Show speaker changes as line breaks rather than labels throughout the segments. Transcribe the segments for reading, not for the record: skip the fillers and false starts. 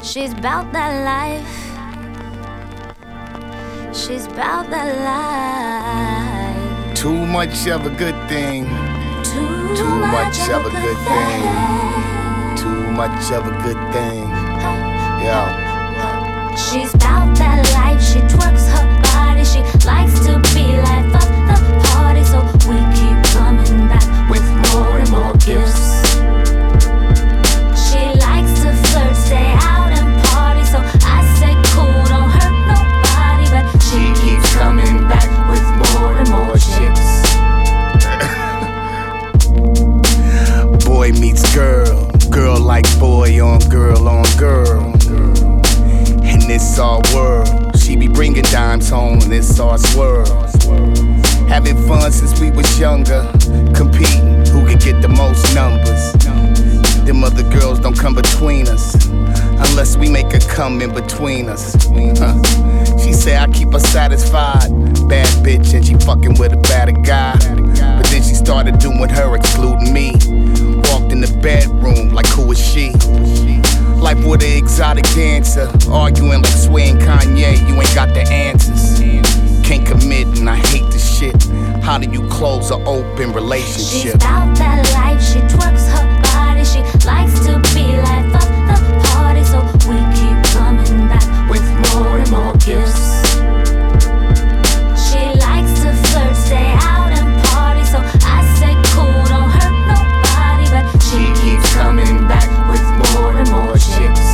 She's bout that life. She's bout that life.
Too much of a good thing.
Too
much of a good thing. Too much of a good thing. Yo.
She's bout that life. She twerks her body. She likes to be life of the party. So we keep coming back with more and more gifts. She likes to flirt, stay out and party. So I say cool, don't hurt nobody. But she keeps coming back with more and more chicks.
Boy meets girl. Girl like boy on girl on girl. And this our world. She be bringing dimes home, and this our swirl. Having fun since we was younger. Competing, who could get the most numbers. Them other girls don't come between us, unless we make her come in between us. She say I keep her satisfied. Bad bitch and she fucking with a better guy. But then she started doing her, excluding me. Walked in the bedroom like who is she? Life with an exotic dancer. Arguing like Sway and Kanye, you ain't got the answers. Can't commit and I hate the shit. How do you close an open relationship?
She's bout that life. She twerks her body. She likes to be life of the party. So we keep coming back with more and more gifts. She likes to flirt, stay out and party. So I say cool, don't hurt nobody. But she keeps coming back with more and more chicks.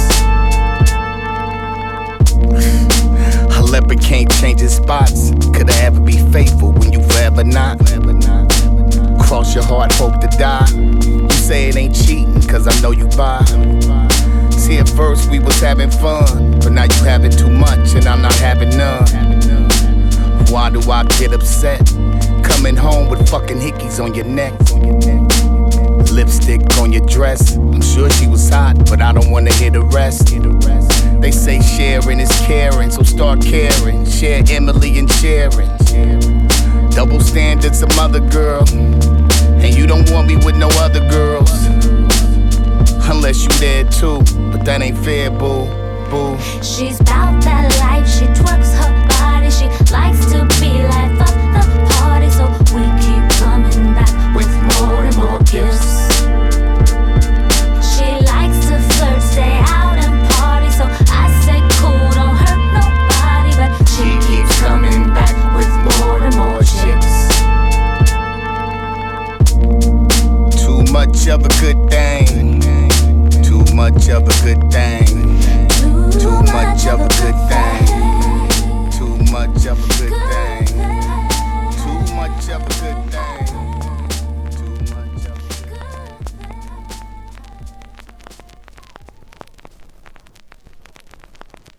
A leopard can't change his spots. Could I ever be faithful when you forever not? Cross your heart, hope to die. You say it ain't cheating, cause I know you buy. See, at first we was having fun, but now you having too much and I'm not having none. Why do I get upset? Coming home with fucking hickeys on your neck. Lipstick on your dress. I'm sure she was hot, but I don't wanna hear the rest. They say sharing is caring, so start caring. Share Emily and Sharon. Double standards, a mother girl. And you don't want me with no other girls. Unless you there too, but that ain't fair, boo, boo.
She's bout that life. She twerks her body. She likes to be life of the party. So we keep coming back with more and more gifts. She likes to flirt, stay out and party. So I say cool, don't hurt nobody. But she keeps coming back with more and more chicks.
Too much of a good thing. Too much of a good thing. Too much of a good thing.